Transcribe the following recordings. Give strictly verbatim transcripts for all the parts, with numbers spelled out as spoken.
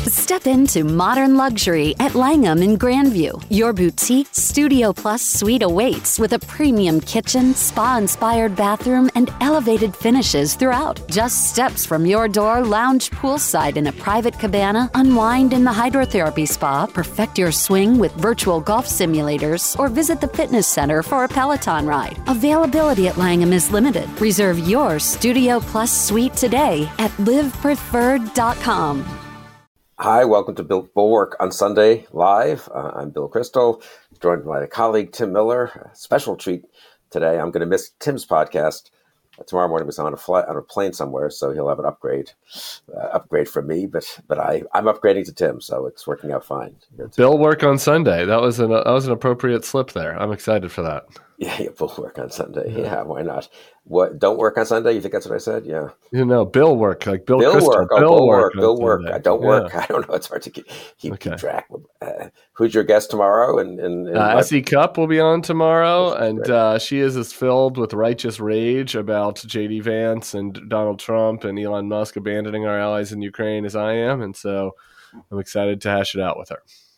Step into modern luxury at Langham in Grandview. Your boutique Studio Plus suite awaits with a premium kitchen, spa-inspired bathroom, and elevated finishes throughout. Just steps from your door, lounge poolside in a private cabana, unwind in the hydrotherapy spa, perfect your swing with virtual golf simulators, or visit the fitness center for a Peloton ride. Availability at Langham is limited. Reserve your Studio Plus suite today at live preferred dot com. Hi, welcome to Bill Bulwark on Sunday Live. Uh, I'm Bill Crystal, joined by my colleague Tim Miller. A special treat today. I'm going to miss Tim's podcast. Uh, tomorrow morning he's on a flight on a plane somewhere, so he'll have an upgrade, uh, upgrade from me. But but I I'm upgrading to Tim, so it's working out fine. Bill work on Sunday. That was an that was an appropriate slip there. I'm excited for that. Yeah, yeah, Bill work on Sunday. Yeah. yeah, why not? What? Don't work on Sunday? You think that's what I said? Yeah. You know, Bill work like Bill. Bill Crystal. work. Oh, Bill, Bill work. work. Bill work. I don't yeah. work. I don't know. It's hard to keep keep, okay. keep track. Uh, who's your guest tomorrow? And, and, and uh, S E Cup will be on tomorrow, That's and uh, she is as filled with righteous rage about J D Vance and Donald Trump and Elon Musk abandoning our allies in Ukraine as I am, and so I'm excited to hash it out with her.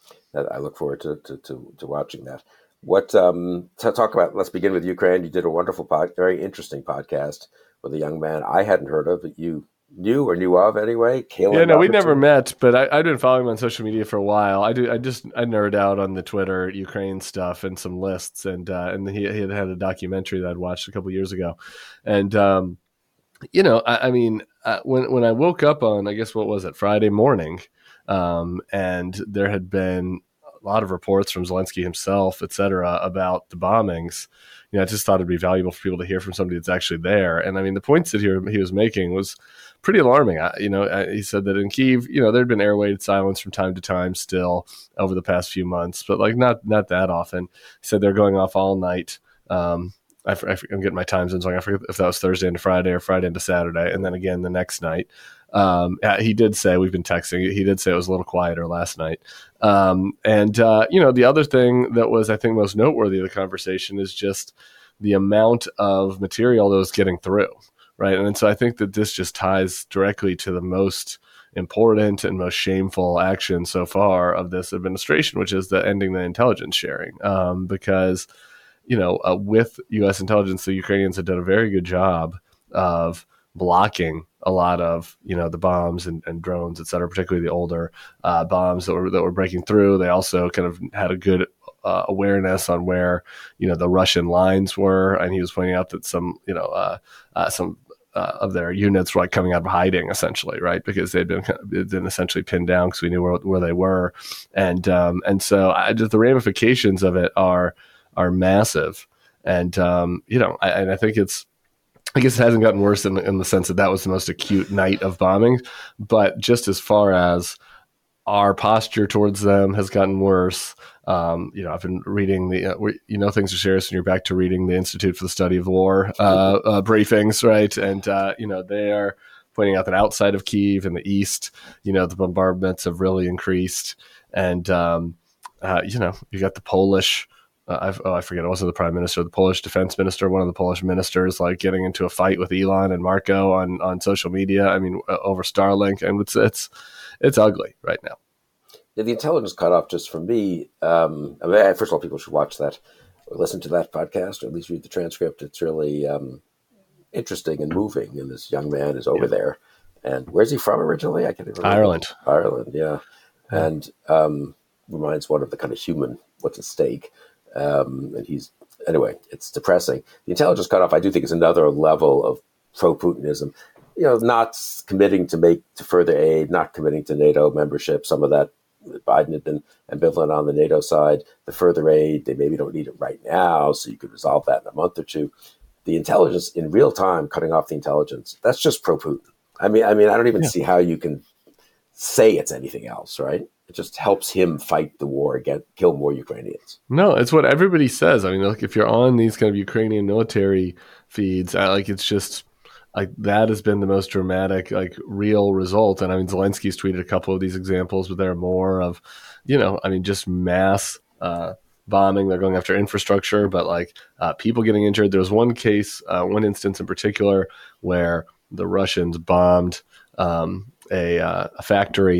I look forward to to, to, to watching that. What um, to talk about? Let's begin with Ukraine. You did a wonderful, pod, very interesting podcast with a young man I hadn't heard of that you knew or knew of anyway. Kalen yeah, no, we never Robertson. met, but I, I've been following him on social media for a while. I do, I just I nerd out on the Twitter Ukraine stuff and some lists, and uh, and he, he had had a documentary that I'd watched a couple years ago, and um, you know, I, I mean, uh, when when I woke up on, I guess what was it, Friday morning, um, and there had been a lot of reports from Zelensky himself, et cetera, about the bombings. You know, I just thought it'd be valuable for people to hear from somebody that's actually there. And I mean, the points that he, he was making was pretty alarming. I, you know, I, he said that in Kyiv, you know, there'd been air-raid silence from time to time still over the past few months, but like not not that often. He said they're going off all night. Um, I, I, I'm getting my time zones wrong. I forget if that was Thursday into Friday or Friday into Saturday, and then again the next night. Um, he did say, we've been texting, he did say it was a little quieter last night. Um, and, uh, you know, the other thing that was, I think, most noteworthy of the conversation is just the amount of material that was getting through, right? And so I think that this just ties directly to the most important and most shameful action so far of this administration, which is the ending the intelligence sharing. Um, because, you know, uh, with U S intelligence, the Ukrainians have done a very good job of blocking a lot of, you know, the bombs and, and drones, et cetera, particularly the older uh, bombs that were that were breaking through. They also kind of had a good uh, awareness on where, you know, the Russian lines were, and he was pointing out that some, you know, uh, uh, some uh, of their units were like coming out of hiding, essentially, right, because they'd been kind of, they'd been essentially pinned down because we knew where, where they were, and um, and so I, just the ramifications of it are are massive, and um, you know, I, and I think it's. I guess it hasn't gotten worse in the, in the sense that that was the most acute night of bombing, but just as far as our posture towards them has gotten worse. Um, you know, I've been reading the, uh, you know, things are serious when you're back to reading the Institute for the Study of War uh, uh, briefings, right? And, uh, you know, they are pointing out that outside of Kyiv in the east, you know, the bombardments have really increased. And, um, uh, you know, you got the Polish Uh, I've, oh, I forget, it wasn't the prime minister, the Polish defense minister, one of the Polish ministers, like getting into a fight with Elon and Marco on, on social media. I mean, uh, over Starlink, and it's it's it's ugly right now. Yeah, the intelligence cutoff, just for me, um, I mean, first of all, people should watch that or listen to that podcast, or at least read the transcript. It's really um, interesting and moving. And this young man is over yeah. there. And where's he from originally? I can't even remember. Ireland. Ireland, yeah. yeah. And um, reminds one of the kind of human, what's at stake. Um, and he's, anyway, it's depressing. The intelligence cutoff, I do think, is another level of pro-Putinism. You know, not committing to make to further aid, not committing to NATO membership. Some of that, Biden had been ambivalent on the NATO side. The further aid, they maybe don't need it right now, so you could resolve that in a month or two. The intelligence in real time, cutting off the intelligence, that's just pro-Putin. I mean, I mean, I don't even yeah. see how you can say it's anything else, right? It just helps him fight the war, get kill more Ukrainians. No, it's what everybody says. I mean, like if you're on these kind of Ukrainian military feeds, I, like it's just like that has been the most dramatic, like real result. And I mean, Zelensky's tweeted a couple of these examples, but there are more of, you know, I mean, just mass uh, bombing. They're going after infrastructure, but like uh, people getting injured. There was one case, uh, one instance in particular where the Russians bombed um, a, uh, a factory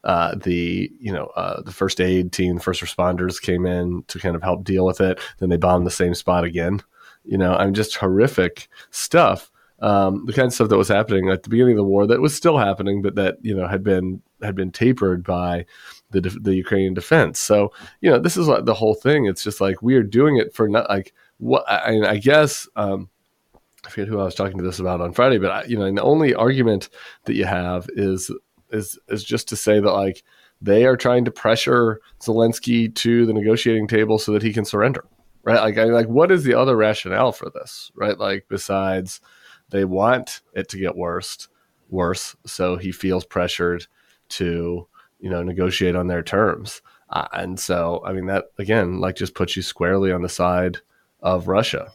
uh, the you know uh, the first aid team, the first responders came in to kind of help deal with it. Then they bombed the same spot again. You know, I'm just horrific stuff. Um, the kind of stuff that was happening at the beginning of the war that was still happening, but that you know had been had been tapered by the the Ukrainian defense. So you know, this is like the whole thing. It's just like we are doing it for not like what I, I guess. Um, I forget who I was talking to this about on Friday, but I, you know, and the only argument that you have is is is just to say that like they are trying to pressure Zelensky to the negotiating table so that he can surrender, right? Like, I like what is the other rationale for this, right? Like besides they want it to get worse, worse, so he feels pressured to you know negotiate on their terms, uh, and so I mean that again like just puts you squarely on the side of Russia.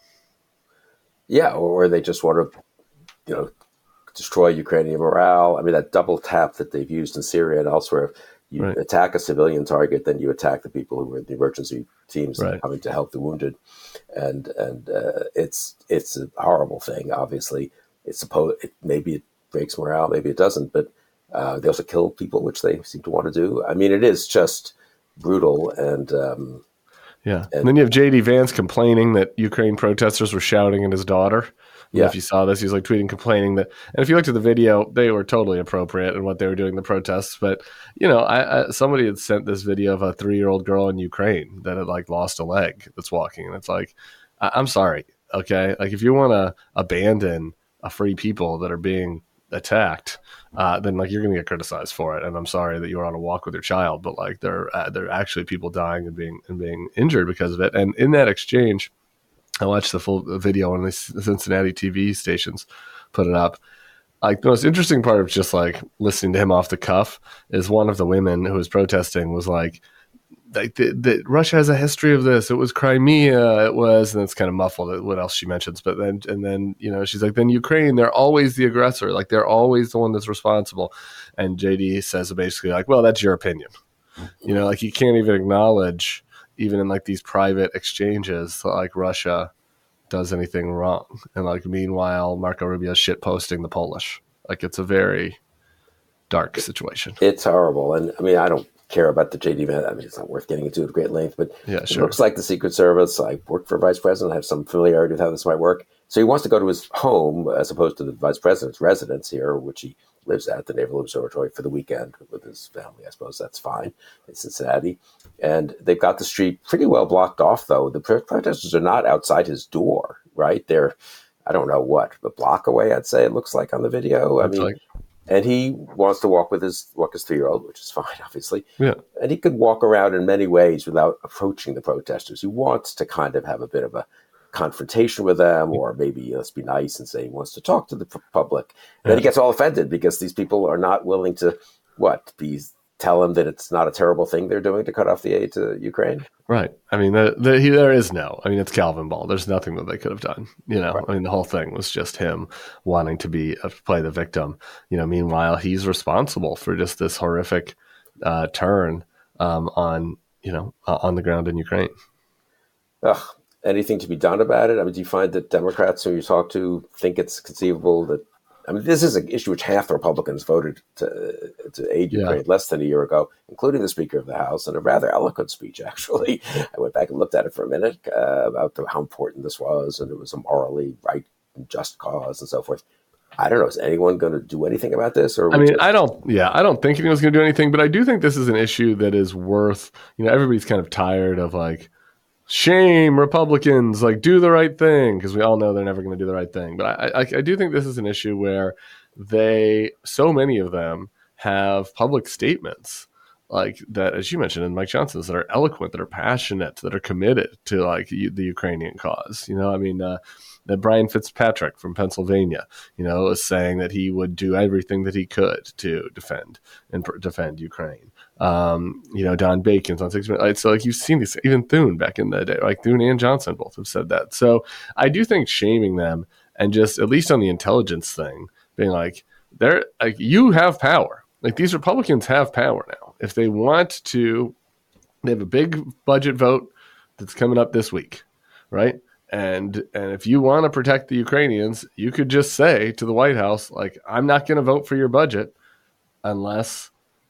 Yeah, or they just want to, you know, destroy Ukrainian morale. I mean, that double tap that they've used in Syria and elsewhere. You right. attack a civilian target, then you attack the people who are in the emergency teams right. coming to help the wounded, and and uh, it's it's a horrible thing. Obviously, it's supposed it, maybe it breaks morale, maybe it doesn't, but uh, they also kill people, which they seem to want to do. I mean, it is just brutal and. Um, Yeah. And, and then you have J D Vance complaining that Ukraine protesters were shouting at his daughter. Yeah. If you saw this, he was like tweeting, complaining that, and if you looked at the video, they were totally appropriate in what they were doing in the protests. But, you know, I, I, somebody had sent this video of a three-year-old girl in Ukraine that had like lost a leg that's walking. And it's like, I, I'm sorry. Okay. Like if you want to abandon a free people that are being attacked, uh, then like you're going to get criticized for it. And I'm sorry that you were on a walk with your child, but like there, uh, there are actually people dying and being and being injured because of it. And in that exchange, I watched the full video on the Cincinnati T V stations put it up. Like the most interesting part of just like listening to him off the cuff is one of the women who was protesting was like, like the, the, Russia has a history of this. It was Crimea. It was, and it's kind of muffled what else she mentions. But then, and then, you know, she's like, then Ukraine, they're always the aggressor. Like they're always the one that's responsible. And J D says basically like, well, that's your opinion. You know, like you can't even acknowledge, even in like these private exchanges, like Russia does anything wrong. And like, meanwhile, Marco Rubio is shit posting the Polish. Like it's a very dark situation. It's horrible. And I mean, I don't care about the J D Vance. I mean, it's not worth getting into at great length, but yeah, sure. It looks like the Secret Service. I worked for a vice president. I have some familiarity with how this might work. So he wants to go to his home as opposed to the vice president's residence here, which he lives at, the Naval Observatory, for the weekend with his family. I suppose that's fine in Cincinnati. And they've got the street pretty well blocked off, though. The protesters are not outside his door, right? They're, I don't know what, a block away, I'd say it looks like on the video. I That's mean, like- and he wants to walk with his walk his three-year-old, which is fine, obviously. Yeah. And he could walk around in many ways without approaching the protesters. He wants to kind of have a bit of a confrontation with them, or maybe let's be nice and say he wants to talk to the public. And then he gets all offended because these people are not willing to, what, be, tell him that it's not a terrible thing they're doing to cut off the aid to Ukraine? Right. I mean, the, the, he, there is no, I mean, it's Calvin Ball. There's nothing that they could have done. You know, right. I mean, the whole thing was just him wanting to be, uh, play the victim. You know, meanwhile, he's responsible for just this horrific uh, turn um, on, you know, uh, on the ground in Ukraine. Ugh. Anything to be done about it? I mean, do you find that Democrats who you talk to think it's conceivable that, I mean, this is an issue which half the Republicans voted to to aid Ukraine yeah. less than a year ago, including the Speaker of the House, in a rather eloquent speech, actually. I went back and looked at it for a minute uh, about the, how important this was, and it was a morally right and just cause and so forth. I don't know. Is anyone going to do anything about this? Or I mean, just... I don't, yeah, I don't think anyone's going to do anything, but I do think this is an issue that is worth, you know, everybody's kind of tired of like, shame Republicans, like do the right thing, because we all know they're never going to do the right thing. But I, I, I do think this is an issue where they, so many of them have public statements like that, as you mentioned, and Mike Johnson's, that are eloquent, that are passionate, that are committed to like the Ukrainian cause. You know, I mean, uh, that Brian Fitzpatrick from Pennsylvania, you know, is saying that he would do everything that he could to defend and pr- defend Ukraine. Um, you know, Don Bacon's on six minutes. So like you've seen this, even Thune back in the day, like Thune and Johnson both have said that. So I do think shaming them and just, at least on the intelligence thing, being like, they're like, you have power. Like these Republicans have power now. If they want to, they have a big budget vote that's coming up this week, right? And and if you want to protect the Ukrainians, you could just say to the White House, like, I'm not going to vote for your budget unless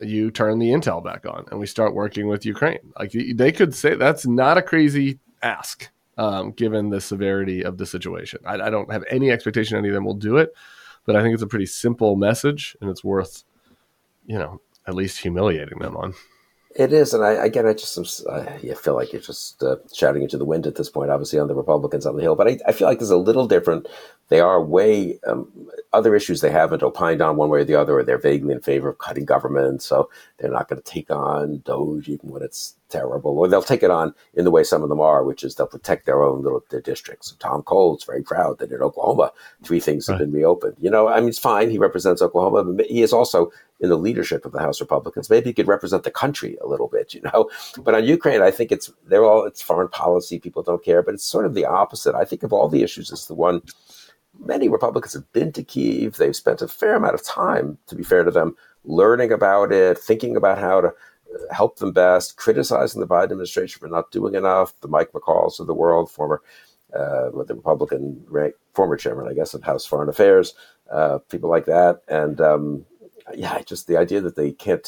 you turn the intel back on and we start working with Ukraine. Like they could say that's not a crazy ask, um, given the severity of the situation. I, I don't have any expectation any of them will do it, but I think it's a pretty simple message, and it's worth, you know, at least humiliating them on. It is, and I again, I just I yeah, feel like you're just uh, shouting into the wind at this point. Obviously, on the Republicans on the Hill, but I, I feel like there's a little different. They are way um, other issues they haven't opined on one way or the other, or they're vaguely in favor of cutting government, so they're not going to take on Doge even when it's terrible, or they'll take it on in the way some of them are, which is they'll protect their own little their districts. So Tom Cole's very proud that in Oklahoma, three things have right. been reopened. You know, I mean, it's fine. He represents Oklahoma, but he is also in the leadership of the House Republicans. Maybe he could represent the country a little bit, you know. But on Ukraine, I think it's they're all it's foreign policy. People don't care, but it's sort of the opposite. I think of all the issues, it's the one. Many Republicans have been to Kyiv. They've spent a fair amount of time, to be fair to them, learning about it, thinking about how to help them best, criticizing the Biden administration for not doing enough. The Mike McCalls of the world, former uh, the Republican rank, former chairman, I guess, of House Foreign Affairs, uh, people like that. And um, yeah, just the idea that they can't.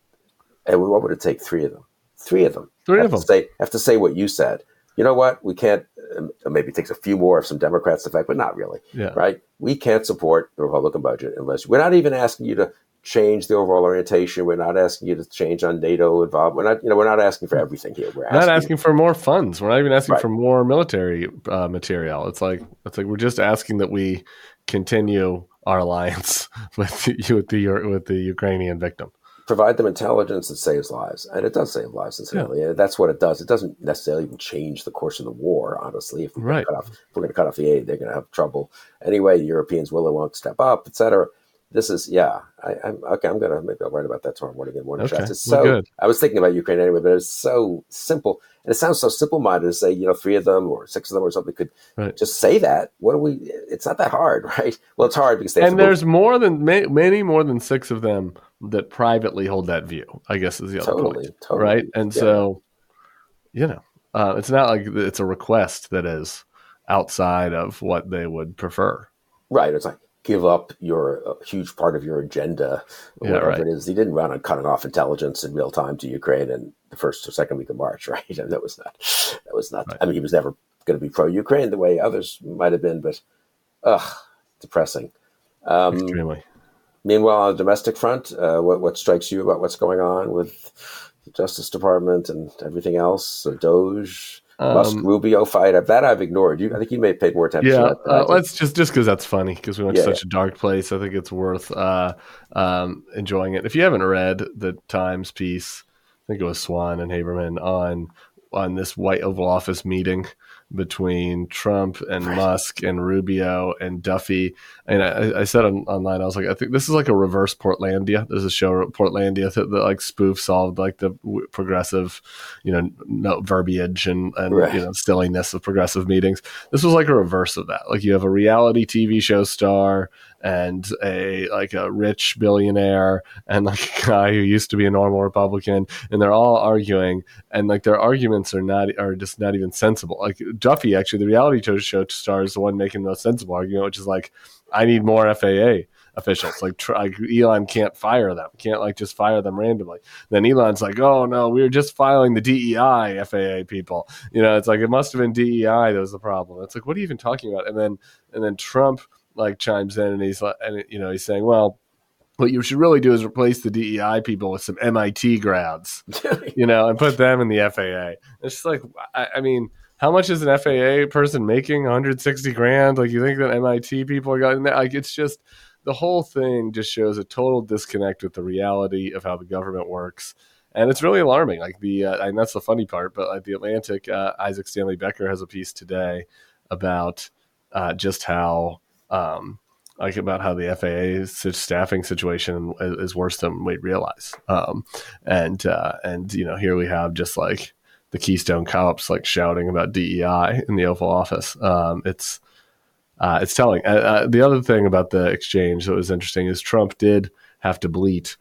And what would it take? Three of them. Three of them. Three have of them. To say, have to say what you said. You know what? We can't. Maybe it takes a few more of some Democrats to affect, but not really. Yeah. Right? We can't support the Republican budget unless we're not even asking you to change the overall orientation. We're not asking you to change on NATO involvement. We're not. You know, we're not asking for everything here. We're asking not asking you, for more funds. We're not even asking right. for more military uh, material. It's like it's like we're just asking that we continue our alliance with the, with the with the Ukrainian victim. Provide them intelligence that saves lives. And it does save lives, incidentally. Yeah. That's what it does. It doesn't necessarily even change the course of the war, honestly. If we're right. going to cut off the aid, they're going to have trouble. Anyway, the Europeans will or won't step up, et cetera. This is, yeah. I, I'm okay. I'm going to, maybe I'll write about that tomorrow morning in morning okay. chats. It's so, well, good. I was thinking about Ukraine anyway, but it's so simple. And it sounds so simple-minded to say, you know, three of them or six of them or something could right. just say that. What do we, it's not that hard, right? Well, it's hard because they have And to there's move. more than, many more than six of them that privately hold that view, I guess is the other totally, point. Totally. Right. And yeah. so, you know, uh, it's not like it's a request that is outside of what they would prefer. Right. It's like, give up your a huge part of your agenda, or yeah, whatever right. it is. He didn't run on cutting off intelligence in real time to Ukraine in the first or second week of March, right? And that was not, that was not, right. I mean, he was never going to be pro-Ukraine the way others might have been, but, ugh, depressing. Um, Extremely. Meanwhile, on the domestic front, uh, what, what strikes you about what's going on with the Justice Department and everything else? So Doge, Um, Musk Rubio fight, that I've ignored. You, I think you may have paid more attention yeah, to that. uh, let's just just because that's funny because we went yeah, to such yeah. a dark place. I think it's worth uh, um, enjoying it. If you haven't read the Times piece, I think it was Swan and Haberman on on this White Oval Office meeting between Trump and right. Musk and Rubio and Duffy. And I, I said on, online, I was like, I think this is like a reverse Portlandia. There's a show Portlandia that, that like spoofs all like the progressive, you know, no verbiage and, and right. you know, silliness of progressive meetings. This was like a reverse of that. Like you have a reality T V show star and a like a rich billionaire and like a guy who used to be a normal Republican, and they're all arguing, and like their arguments are not are just not even sensible. Like Duffy, actually, the reality show star is the one making the most sensible argument, which is like, I need more F A A officials. Like, try, like Elon can't fire them, can't like just fire them randomly. Then Elon's like, oh no, we were just filing the D E I F A A people. You know, it's like it must have been D E I that was the problem. It's like, what are you even talking about? And then and then Trump like chimes in and he's like, and you know, he's saying, well, what you should really do is replace the D E I people with some M I T grads, you know, and put them in the F A A. It's just like, I, I mean, how much is an F A A person making? one hundred sixty grand? Like, you think that M I T people are getting that? Like, it's just, the whole thing just shows a total disconnect with the reality of how the government works. And it's really alarming. Like the, uh, and that's the funny part, but like the Atlantic, uh, Isaac Stanley Becker has a piece today about uh, just how, um, like about how the F A A staffing situation is worse than we realize. Um, and, uh, and, you know, here we have just like the Keystone cops like shouting about D E I in the Oval Office. Um, it's, uh, it's telling. Uh, uh, the other thing about the exchange that was interesting is Trump did have to bleat.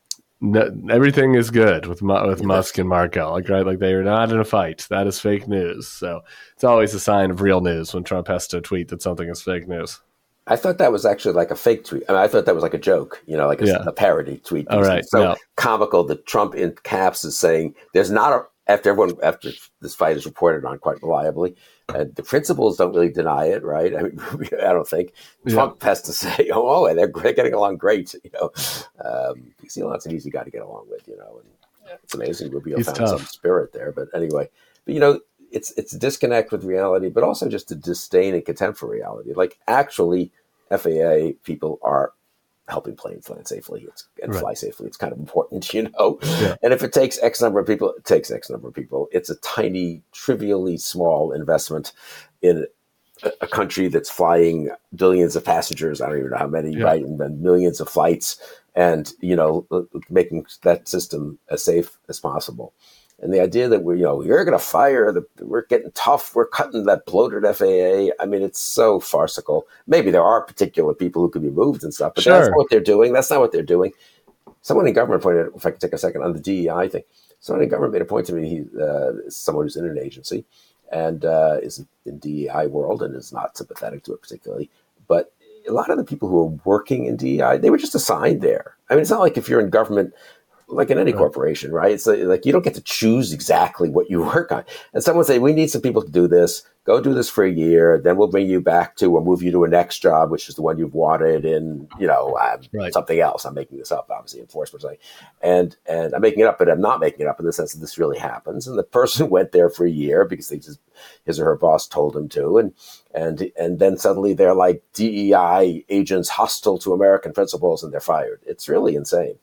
No, everything is good with with yeah. Musk and Marco. Like, right, like they are not in a fight. That is fake news. So it's always a sign of real news when Trump has to tweet that something is fake news. I thought that was actually like a fake tweet. I mean, I thought that was like a joke, you know, like a, Yeah. a parody tweet. All right. It's so No. comical that Trump in caps is saying there's not a, after everyone, after this fight is reported on quite reliably, uh, the principals don't really deny it, right? I mean, I don't think Trump yeah. has to say, oh, oh, they're, they're getting along great, you know, um, because Elon's an easy guy to get along with, you know, and it's amazing Rubio He's found tough. some spirit there. But anyway, but you know, it's, it's a disconnect with reality, but also just a disdain and contempt for reality. Like actually, F A A people are helping planes land safely it's, and right. fly safely. It's kind of important, you know. Yeah. And if it takes X number of people, it takes X number of people. It's a tiny, trivially small investment in a, a country that's flying billions of passengers. I don't even know how many, yeah. right? And then millions of flights and, you know, making that system as safe as possible. And the idea that we're, you know, you're going to fire, the, we're getting tough, we're cutting that bloated F A A. I mean, it's so farcical. Maybe there are particular people who could be moved and stuff, but sure. that's not what they're doing. That's not what they're doing. Someone in government pointed, if I can take a second on the D E I thing, someone in government made a point to me, he, uh, someone who's in an agency and uh, is in D E I world and is not sympathetic to it particularly. But a lot of the people who are working in D E I, they were just assigned there. I mean, it's not like if you're in government, like in any right. corporation, right? It's like, like you don't get to choose exactly what you work on. And someone say, we need some people to do this. Go do this for a year. Then we'll bring you back to or move you to a next job, which is the one you've wanted in, you know, um, right. something else. I'm making this up, obviously, enforcement. Like, and, and I'm making it up, but I'm not making it up in the sense that this really happens. And the person went there for a year because they just, his or her boss told him to. And, and, and then suddenly they're like D E I agents hostile to American principles and they're fired. It's really insane.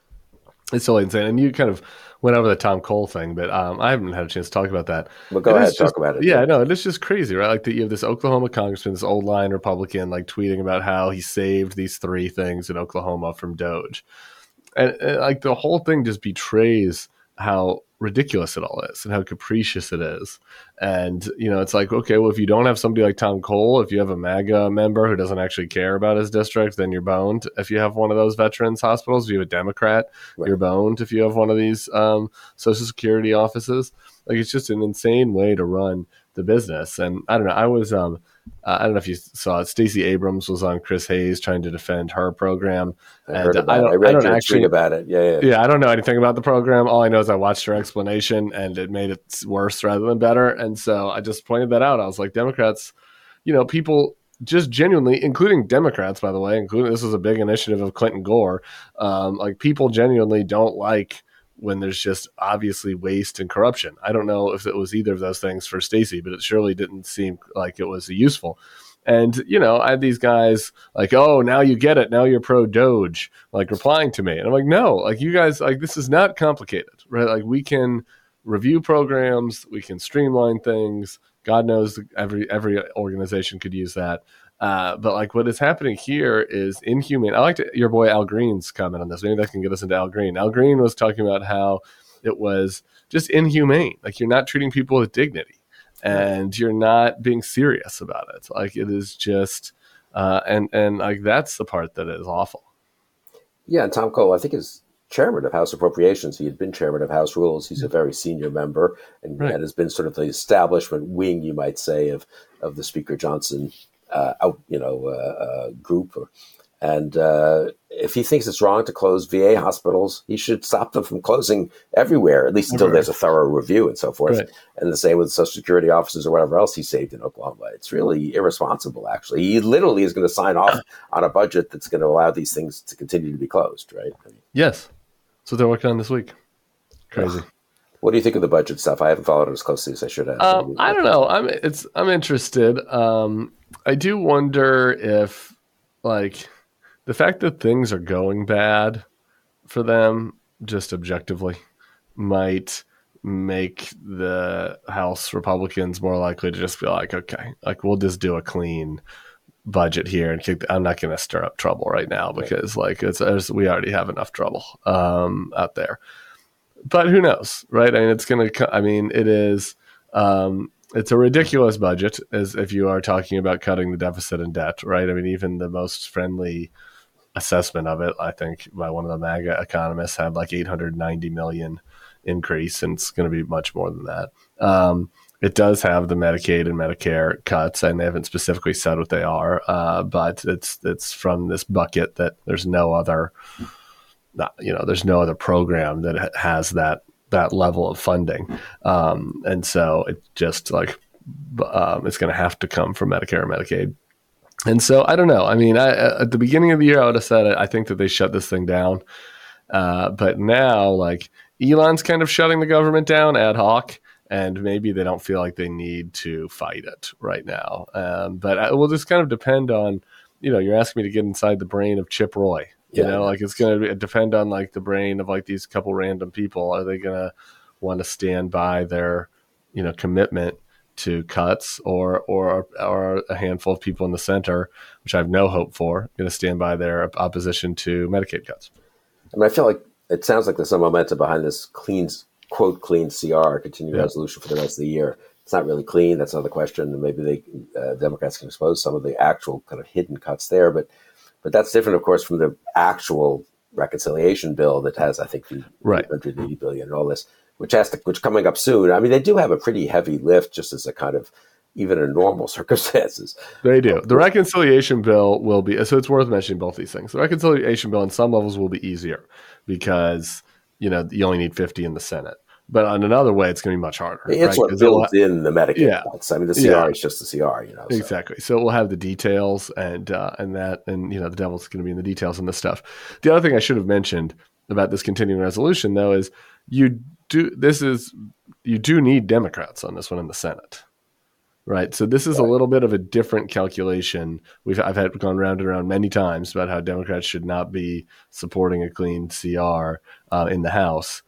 It's totally insane. And you kind of went over the Tom Cole thing, but um, I haven't had a chance to talk about that. Well, go it ahead, just, talk about it. Yeah, I know. It's just crazy, right? Like that you have this Oklahoma congressman, this old line Republican, like tweeting about how he saved these three things in Oklahoma from Doge. And, and like the whole thing just betrays how ridiculous it all is and how capricious it is. And, you know, it's like, okay, well, if you don't have somebody like Tom Cole, if you have a MAGA member who doesn't actually care about his district, then you're boned. If you have one of those veterans hospitals, if you have a Democrat, right. you're boned. If you have one of these um, Social Security offices, like it's just an insane way to run the business. And I don't know, I was, um, uh, I don't know if you saw it. Stacey Abrams was on Chris Hayes trying to defend her program. I heard about I don't, it. I read I don't your actually, tweet about it. Yeah, yeah. Yeah, I don't know anything about the program. All I know is I watched her explanation and it made it worse rather than better. And so I just pointed that out. I was like, Democrats, you know, people just genuinely, including Democrats, by the way, including this was a big initiative of Clinton Gore, um, like people genuinely don't like when there's just obviously waste and corruption. I don't know if it was either of those things for Stacey, but it surely didn't seem like it was useful. And, you know, I had these guys like, oh, now you get it. Now you're pro Doge, like replying to me. And I'm like, no, like you guys, like this is not complicated, right? Like we can review programs, we can streamline things. God knows every every organization could use that. Uh, but like what is happening here is inhumane. I liked your boy Al Green's comment on this. Maybe that can get us into Al Green. Al Green was talking about how it was just inhumane. Like you're not treating people with dignity and you're not being serious about it. Like it is just, uh, and, and like that's the part that is awful. Yeah. And Tom Cole, I think is chairman of House Appropriations. He had been chairman of House Rules. He's a very senior member and, right. and has been sort of the establishment wing, you might say, of, of the Speaker Johnson Uh, out, you know, uh, uh, group. And uh, if he thinks it's wrong to close V A hospitals, he should stop them from closing everywhere, at least until right. there's a thorough review and so forth. Right. And the same with Social Security offices or whatever else he saved in Oklahoma. It's really irresponsible, actually. He literally is going to sign off on a budget that's going to allow these things to continue to be closed, right? I mean, yes. So they're working on this week. Crazy. Uh, What do you think of the budget stuff? I haven't followed it as closely as I should have. Um, I don't know. I'm it's I'm interested. Um, I do wonder if, like, the fact that things are going bad for them, just objectively, might make the House Republicans more likely to just be like, okay, like we'll just do a clean budget here and kick the, I'm not going to stir up trouble right now because like it's, it's we already have enough trouble um, out there. But who knows, right? I mean, it's going to, I mean, it is, um, it's a ridiculous budget as if you are talking about cutting the deficit and debt, right? I mean, even the most friendly assessment of it, I think by one of the MAGA economists had like eight hundred ninety million increase, and it's going to be much more than that. Um, It does have the Medicaid and Medicare cuts, and they haven't specifically said what they are, uh, but it's it's from this bucket that there's no other, not, you know, there's no other program that has that that level of funding, um, and so it just like um, it's going to have to come from Medicare or Medicaid. And so I don't know. I mean, I, at the beginning of the year, I would have said I think that they shut this thing down, uh, but now like Elon's kind of shutting the government down ad hoc. And maybe they don't feel like they need to fight it right now. Um, but it will just kind of depend on, you know, you're asking me to get inside the brain of Chip Roy. You yeah, know, yeah. like it's going to depend on like the brain of like these couple random people. Are they going to want to stand by their, you know, commitment to cuts, or or or a handful of people in the center, which I have no hope for, going to stand by their opposition to Medicaid cuts? I mean, I feel like it sounds like there's some momentum behind this clean, quote, clean C R, continuing yeah. resolution for the rest of the year. It's not really clean. That's another question. And maybe they uh, Democrats can expose some of the actual kind of hidden cuts there. But but that's different, of course, from the actual reconciliation bill that has, I think, the right. one hundred eighty billion dollars and all this, which has to, which coming up soon. I mean, they do have a pretty heavy lift just as a kind of, even in normal circumstances. They do. The reconciliation bill will be, so it's worth mentioning both these things. The reconciliation bill on some levels will be easier because, you know, you only need fifty in the Senate. But on another way, it's going to be much harder. It's right? what builds ha- in the Medicaid yeah. cuts. I mean, the C R yeah. is just the C R, you know. So. Exactly. So we'll have the details and uh, and that, and you know, the devil's going to be in the details and this stuff. The other thing I should have mentioned about this continuing resolution, though, is you do this is you do need Democrats on this one in the Senate, right? So this is right. a little bit of a different calculation. We've I've had gone round and around many times about how Democrats should not be supporting a clean C R uh, in the House.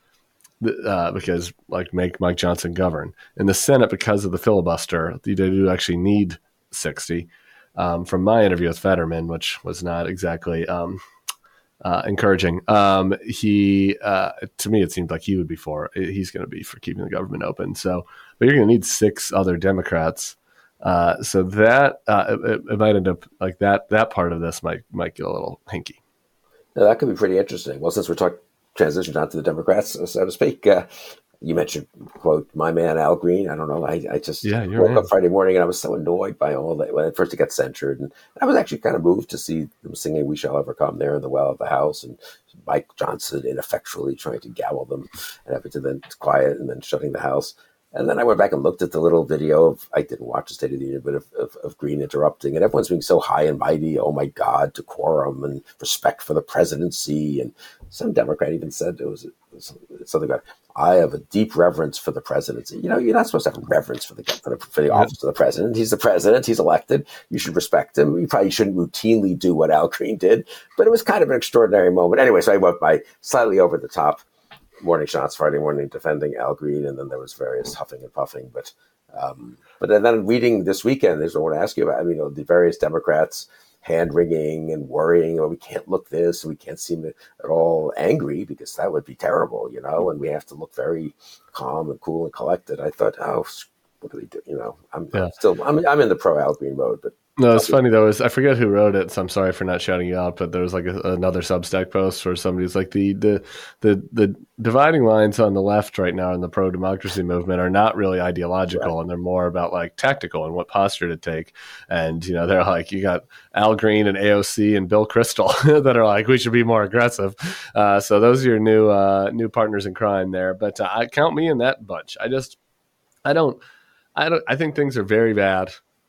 Uh, because like make Mike Johnson govern. In the Senate, because of the filibuster, they do actually need sixty. Um, from my interview with Fetterman, which was not exactly um, uh, encouraging, um, he uh, to me it seemed like he would be for. He's going to be for keeping the government open. So, but you're going to need six other Democrats. Uh, so that uh, it, it might end up like that. That part of this might might get a little hinky. Now, that could be pretty interesting. Well, since we're talking. Transition on to the Democrats, so to speak. Uh, you mentioned, quote, my man Al Green. I don't know. I, I just yeah, woke right. up Friday morning and I was so annoyed by all that. When at first it got censored, and I was actually kind of moved to see them singing "We Shall Overcome" there in the well of the House, and Mike Johnson ineffectually trying to gavel them and everything, then quiet and then shutting the House. And then I went back and looked at the little video of, I didn't watch the State of the Union, but of, of, of Green interrupting, and everyone's being so high and mighty. Oh my God, decorum and respect for the presidency. And some Democrat even said it was, it was something about, I have a deep reverence for the presidency. You know, you're not supposed to have reverence for the for the, for the office of the president. He's the president. He's elected. You should respect him. You probably shouldn't routinely do what Al Green did, but it was kind of an extraordinary moment. Anyway, so I went by slightly over the top. Morning shots Friday morning defending Al Green, and then there was various huffing and puffing. But um, but then reading this weekend, there's what I want to ask you about. I mean, you know, the various Democrats hand wringing and worrying, oh, we can't look this, we can't seem at all angry because that would be terrible, you know, and we have to look very calm and cool and collected. I thought, oh, what do they do? You know, I'm, yeah. I'm still, I'm, I'm in the pro Al Green mode, but. No, it's funny though. Is I forget who wrote it, so I'm sorry for not shouting you out. But there was like a, another Substack post where somebody's like the the the the dividing lines on the left right now in the pro democracy movement are not really ideological, right. and they're more about like tactical and what posture to take. And you know, they're like you got Al Green and A O C and Bill Kristol that are like we should be more aggressive. Uh, so those are your new uh, new partners in crime there. But uh, I count me in that bunch. I just I don't I don't I think things are very bad.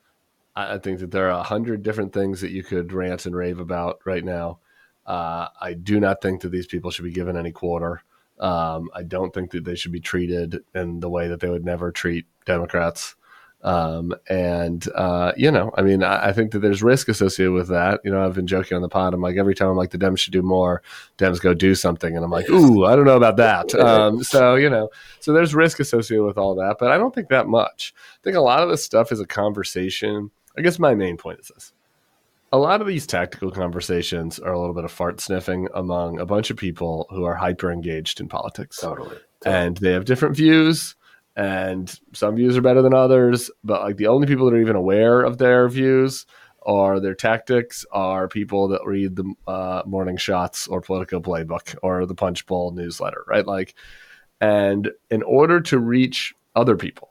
I think that there are a hundred different things that you could rant and rave about right now. Uh, I do not think that these people should be given any quarter. Um, I don't think that they should be treated in the way that they would never treat Democrats. Um, and, uh, you know, I mean, I, I think that there's risk associated with that. You know, I've been joking on the pod. I'm like, every time I'm like, the Dems should do more, Dems go do something. And I'm like, ooh, I don't know about that. Um, so, you know, so there's risk associated with all that, but I don't think that much. I think a lot of this stuff is a conversation. I guess my main point is this. A lot of these tactical conversations are a little bit of fart sniffing among a bunch of people who are hyper engaged in politics. Totally. totally. And they have different views. And some views are better than others, but like the only people that are even aware of their views or their tactics are people that read the uh, Morning Shots or Politico Playbook or the Punch Bowl newsletter, right? Like, and in order to reach other people,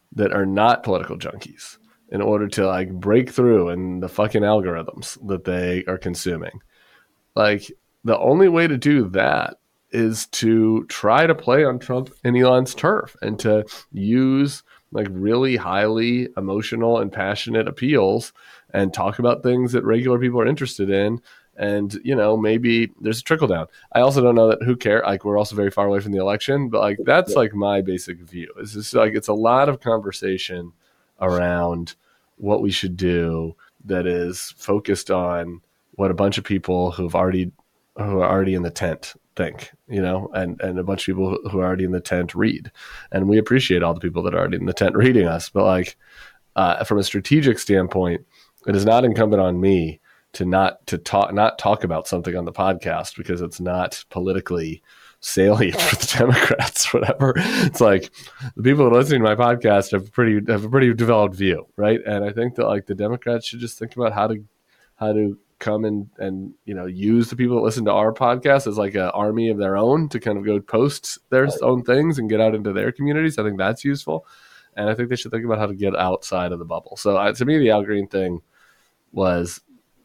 that are not political junkies in order to like break through in the fucking algorithms that they are consuming. Like the only way to do that is to try to play on Trump and Elon's turf and to use like really highly emotional and passionate appeals and talk about things that regular people are interested in. And, you know, maybe there's a trickle down. I also don't know that who cares. Like, we're also very far away from the election, but like, that's like my basic view. It's just like, it's a lot of conversation around what we should do that is focused on what a bunch of people who've already, who are already in the tent think, you know, and, and a bunch of people who are already in the tent read. And we appreciate all the people that are already in the tent reading us. But like, uh, from a strategic standpoint, it is not incumbent on me to not to talk not talk about something on the podcast because it's not politically salient for the Democrats, whatever. It's like the people who are listening to my podcast have pretty have a pretty developed view, right? And I think that like the Democrats should just think about how to how to come and and you know use the people that listen to our podcast as like an army of their own to kind of go post their own things and get out into their communities. I think that's useful, and I think they should think about how to get outside of the bubble. So uh, to me, the Al Green thing was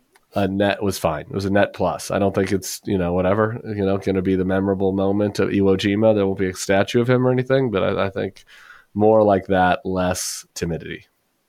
a net was fine. It was a net plus. I don't think it's, you know, whatever, you know, going to be the memorable moment of Iwo Jima. There won't be a statue of him or anything, but I, I think more like that, less timidity.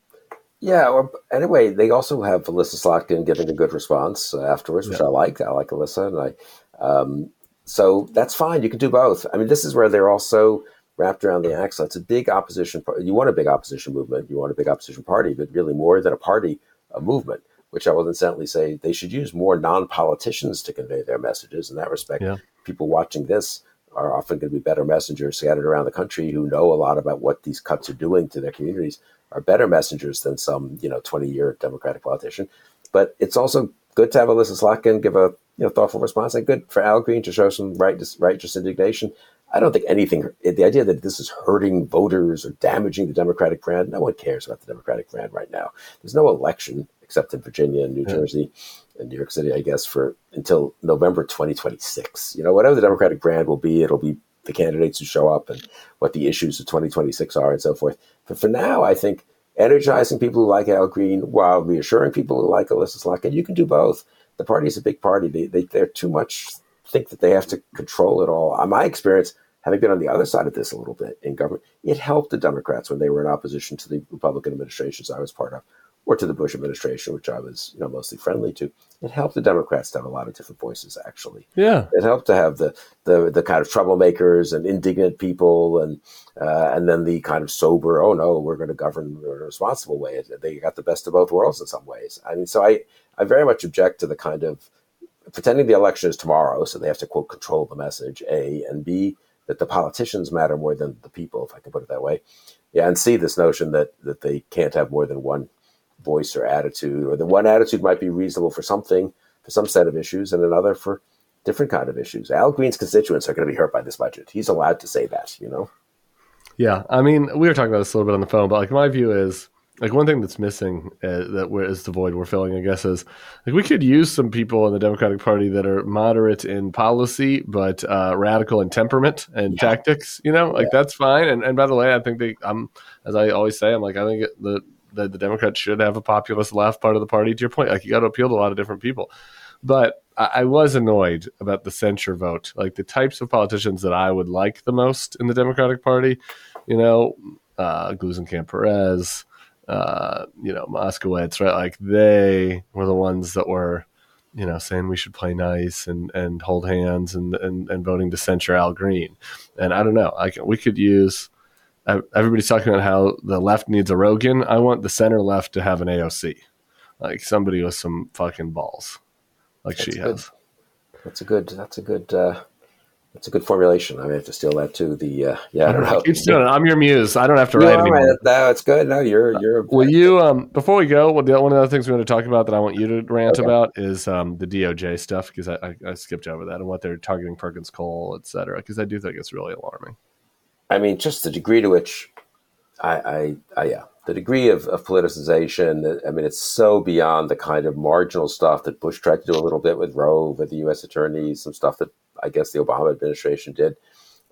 Yeah. Well, anyway, they also have Alyssa Slotkin getting a good response uh, afterwards, which yeah. I like. I like Alyssa. And I, um, so that's fine. You can do both. I mean, this is where they're also wrapped around the axle. It's a big opposition. You want a big opposition movement. You want a big opposition party, but really more than a party, a movement, which I will incessantly say they should use more non-politicians to convey their messages. In that respect, yeah. people watching this are often going to be better messengers scattered around the country who know a lot about what these cuts are doing to their communities, are better messengers than some, you know, twenty-year Democratic politician. But it's also good to have Alyssa Slotkin give a you know thoughtful response, and good for Al Green to show some righteous, righteous indignation. I don't think anything, the idea that this is hurting voters or damaging the Democratic brand, no one cares about the Democratic brand right now. There's no election except in Virginia and New yeah. Jersey and New York City, I guess, for until November twenty twenty-six. You know, whatever the Democratic brand will be, it'll be the candidates who show up and what the issues of twenty twenty-six are and so forth. But for now, I think energizing people who like Al Green while reassuring people who like Alyssa Slotkin, you can do both. The party is a big party. They, they, they're too much think that they have to control it all. On my experience, having been on the other side of this a little bit in government, it helped the Democrats when they were in opposition to the Republican administrations I was part of, or to the Bush administration, which I was, you know, mostly friendly to. It helped the Democrats to have a lot of different voices, actually. Yeah. It helped to have the the the kind of troublemakers and indignant people and uh, and then the kind of sober, oh, no, we're going to govern in a responsible way. They got the best of both worlds in some ways. I mean, so I, I very much object to the kind of pretending the election is tomorrow, so they have to, quote, control the message, A, and B, that the politicians matter more than the people, if I can put it that way. Yeah, and C, this notion that that they can't have more than one voice or attitude, or the one attitude might be reasonable for something, for some set of issues, and another for different kind of issues. Al Green's constituents are going to be hurt by this budget. He's allowed to say that, you know? Yeah. I mean, we were talking about this a little bit on the phone, but like my view is, like one thing that's missing uh, that we're, is the void we're filling, I guess, is like we could use some people in the Democratic Party that are moderate in policy, but uh, radical in temperament and yeah. tactics, you know, like yeah. that's fine. And and by the way, I think they, I'm, as I always say, I'm like, I think the, the, the Democrats should have a populist left part of the party. To your point, like you got to appeal to a lot of different people. But I, I was annoyed about the censure vote, like the types of politicians that I would like the most in the Democratic Party, you know, uh, Glusenkamp Perez, uh, you know, Moskowitz, right? Like they were the ones that were, you know, saying we should play nice and, and hold hands and, and, and voting to censure Al Green. And I don't know, like we could use, everybody's talking about how the left needs a Rogan. I want the center left to have an A O C, like somebody with some fucking balls, like that's she good. has. That's a good, that's a good, uh, That's a good formulation. I may have to steal that too. The uh, yeah, I don't know. Keep stealing it. I'm your muse. I don't have to write anymore. Right. No, it's good. No, you're you're. Will you? Um, before we go, one of the other things we want to talk about that I want you to rant okay. about is um, the D O J stuff, because I, I, I skipped over that and what they're targeting Perkins Coie, et cetera. Because I do think it's really alarming. I mean, just the degree to which I, I, I yeah, the degree of, of politicization. I mean, it's so beyond the kind of marginal stuff that Bush tried to do a little bit with Roe, with the U S attorneys, some stuff that I guess the Obama administration did.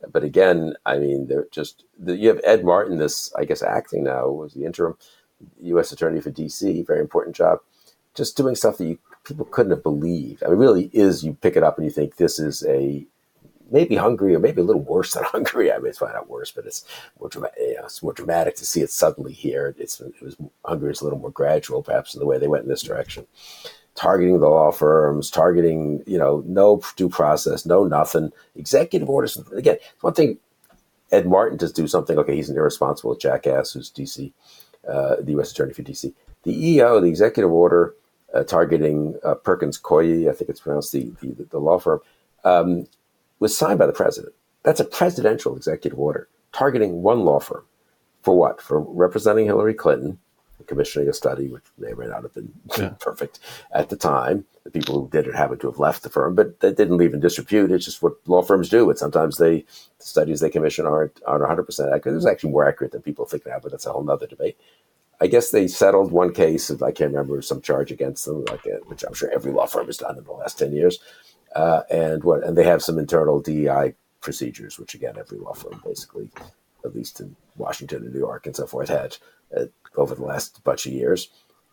But again, I mean, they're just the, you have Ed Martin, this I guess acting now was the interim U S attorney for D C, very important job, just doing stuff that you people couldn't have believed. I mean, it really is. You pick it up and you think this is a maybe Hungary or maybe a little worse than Hungary. I mean, it's probably not worse, but it's more dramatic. You know, it's more dramatic to see it suddenly here. It's it was Hungary is a little more gradual, perhaps, in the way they went in this direction. Targeting the law firms, targeting, you know, no due process, no nothing. Executive orders. Again, one thing, Ed Martin does do something. Okay, he's an irresponsible jackass who's D C, uh, the U S attorney for D C. The E O, the executive order uh, targeting uh, Perkins Coie, I think it's pronounced, the the, the law firm, um, was signed by the president. That's a presidential executive order targeting one law firm. For what? For representing Hillary Clinton, commissioning a study, which may or may not have been yeah. perfect at the time. The people who did it happened to have left the firm, but they didn't leave in disrepute. It's just what law firms do. And sometimes they, the studies they commission aren't, aren't one hundred percent accurate. It was actually more accurate than people think now, but that's a whole nother debate. I guess they settled one case, of, I can't remember, some charge against them, like a, which I'm sure every law firm has done in the last ten years. Uh, and what? And they have some internal D E I procedures, which again, every law firm basically, at least in Washington and New York and so forth, had uh, over the last bunch of years.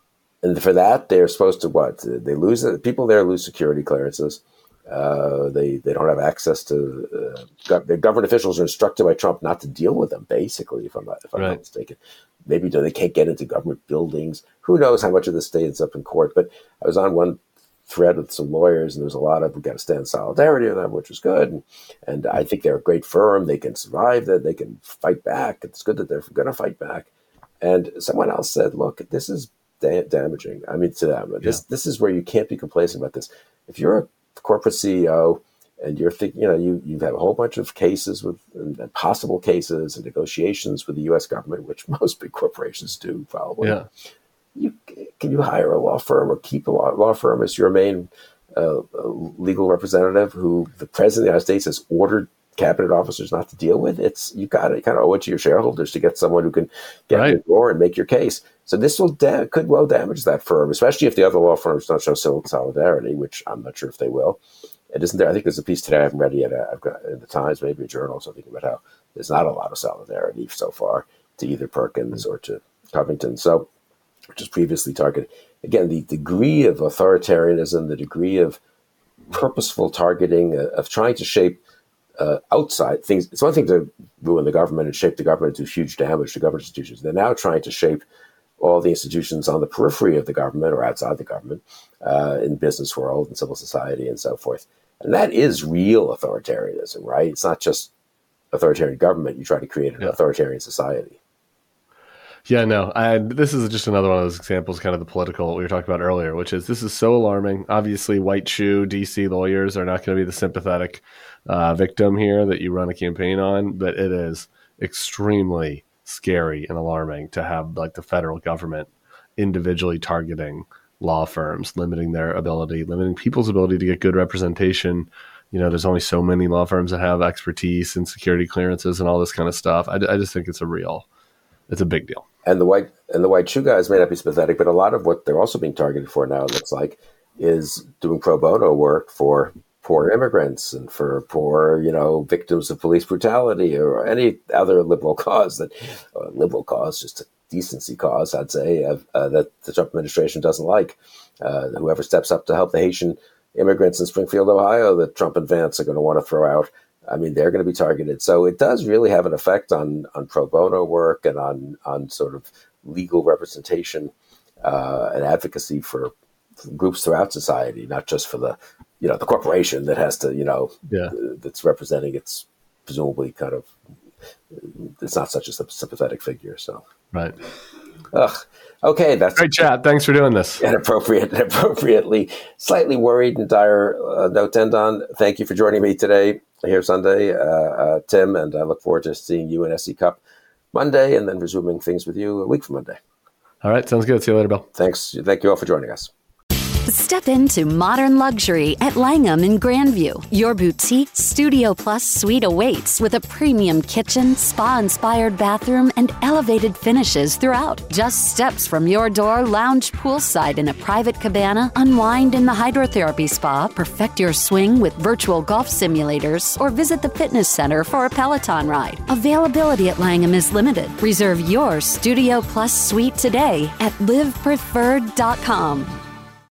And for that, they're supposed to what? They lose people there lose security clearances. Uh, they they don't have access to uh, gov- government officials are instructed by Trump not to deal with them. Basically, if I'm not if I'm right. not mistaken, maybe they can't get into government buildings. Who knows how much of this stays up in court? But I was on one thread with some lawyers, and there's a lot of we got to stand in solidarity with them, which was good. And, and I think they're a great firm. They can survive that. They can fight back. It's good that they're going to fight back. And someone else said, "Look, this is da- damaging. I mean, to them, this yeah. this is where you can't be complacent about this. If you're a corporate C E O and you're thinking, you know, you you've had a whole bunch of cases with and, and possible cases and negotiations with the U S government, which most big corporations do, probably." Yeah. You, can you hire a law firm or keep a law, law firm as your main uh, legal representative who the president of the United States has ordered cabinet officers not to deal with? It's you got to kind of owe it to your shareholders to get someone who can get right. in the door and make your case. So this will da- could well damage that firm, especially if the other law firms don't show solidarity, which I'm not sure if they will. It isn't there. I think there's a piece today I haven't read yet. I've got in the Times, maybe a journal, something about how there's not a lot of solidarity so far to either Perkins or to Covington. So. Which is previously targeted. Again, the degree of authoritarianism, the degree of purposeful targeting, uh, of trying to shape uh, outside things. It's one thing to ruin the government and shape the government and do huge damage to government institutions. They're now trying to shape all the institutions on the periphery of the government or outside the government, uh, in business world and civil society and so forth. And that is real authoritarianism, right? It's not just authoritarian government. You try to create an yeah. authoritarian society. Yeah, no, I, this is just another one of those examples, kind of the political we were talking about earlier, which is this is so alarming. Obviously, white shoe D C lawyers are not going to be the sympathetic uh, victim here that you run a campaign on, but it is extremely scary and alarming to have like the federal government individually targeting law firms, limiting their ability, limiting people's ability to get good representation. You know, there's only so many law firms that have expertise and security clearances and all this kind of stuff. I, I just think it's a real, it's a big deal. And the white and the white shoe guys may not be sympathetic, but a lot of what they're also being targeted for now, it looks like, is doing pro bono work for poor immigrants and for poor, you know, victims of police brutality or any other liberal cause that, or liberal cause, just a decency cause, I'd say, uh, uh, that the Trump administration doesn't like. Uh, whoever steps up to help the Haitian immigrants in Springfield, Ohio, that Trump and Vance are going to want to throw out. I mean, they're going to be targeted. So it does really have an effect on, on pro bono work and on, on sort of legal representation uh, and advocacy for groups throughout society, not just for the, you know, the corporation that has to, you know, yeah. uh, that's representing its presumably kind of, it's not such a sympathetic figure. So, right. Ugh. Okay, that's great chat. Thanks for doing this. An appropriate, an appropriately, slightly worried and dire uh, note to end on. Thank you for joining me today here Sunday, uh, uh, Tim, and I look forward to seeing you in S E Cup Monday, and then resuming things with you a week from Monday. All right, sounds good. See you later, Bill. Thanks. Thank you all for joining us. Step into modern luxury at Langham in Grandview. Your boutique Studio Plus suite awaits with a premium kitchen, spa-inspired bathroom, and elevated finishes throughout. Just steps from your door, lounge poolside in a private cabana, unwind in the hydrotherapy spa, perfect your swing with virtual golf simulators, or visit the fitness center for a Peloton ride. Availability at Langham is limited. Reserve your Studio Plus suite today at live preferred dot com.